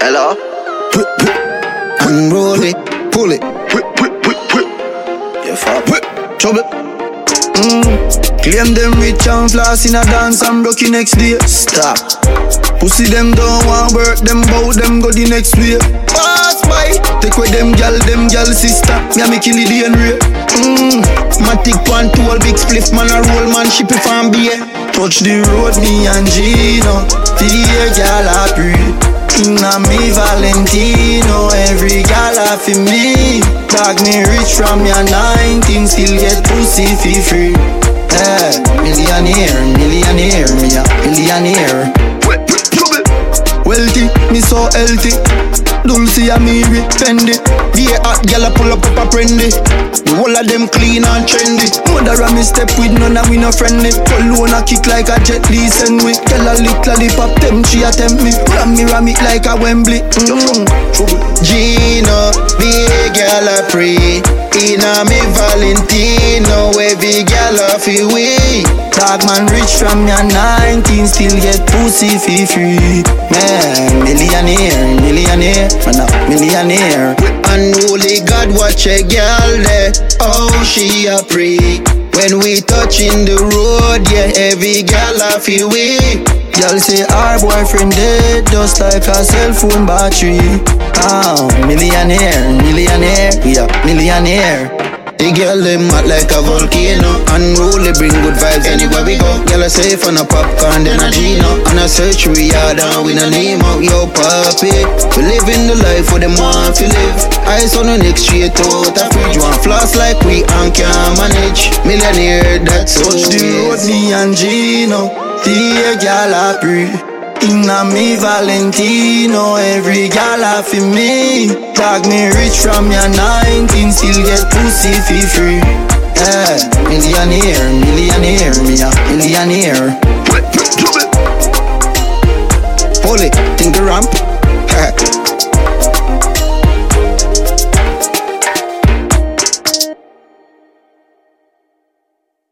Hello? Unroll it, pull it. You fuck. Trouble. Claim them rich and floss in a dance and broke next day. Stop. Pussy them don't want work, them bout them go the next way. Pass by, take away them gal sister. Me a me kill the DNA. Matic one tool, big spliff man a roll man, ship it from beer. Touch the road, me and Gino. The gal a breathe. Inna me Valentino, every gal a fi me. Dog me rich from your 19, still get pussy fi free. Millionaire, me a millionaire. Wealthy, me so healthy. Dulce a me Fendi. Be a hot gal a pull up a prendy. The whole of them clean and trendy. Mother a me step with none a we no friendly. Cologne a kick like a Jet Li send we. Tell a lick lollipop them she a tempt me. Ram it like a Wembley. Gino, big gal a pray. Inna me Valentino, every gal a fi we. Dog man rich from your 19, still get pussy fi free. Man, millionaire, man a millionaire. And only God watch a gal there. Oh, she a pray. When we touch in the road, yeah, every gal a fi we. Y'all say our boyfriend dead, just like a cell phone battery. Millionaire, yeah, millionaire. The girl them hot like a volcano. Unruly bring good vibes anywhere we go. Girl a safe on a popcorn then a Gino. On a search we are down with a Nemo. Yo puppy, we living the life for them want to live. Eyes on the next straight out a fridge. One floss like we and can't manage. Millionaire that's so touch the road me and Gino. The girl a breathe. Inna me Valentino, every gal a fi me. Dog me rich from your 19, still get pussy fi free. Millionaire, me a millionaire. Hold it, think the ramp.